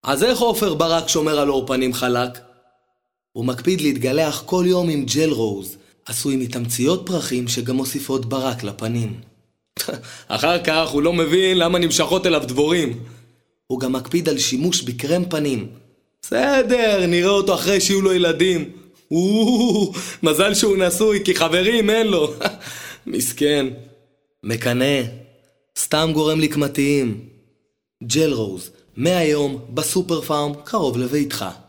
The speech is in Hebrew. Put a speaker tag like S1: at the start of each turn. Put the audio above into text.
S1: אז איך עופר ברק שומר על אור פנים חלק? הוא מקפיד להתגלח כל יום עם ג'ל רוז, עשוי מתמציות פרחים שגם מוסיפות ברק לפנים. אחר כך הוא לא מבין למה נמשכות אליו דבורים. הוא גם מקפיד על שימוש בקרם פנים. בסדר, נראה אותו אחרי שיהיו לו ילדים. מזל שהוא נשוי, כי חברים אין לו. מסכן. מקנה. סתם גורם לקמתיים. ג'ל רוז, מהיום בסופר פארם קרוב לביתך.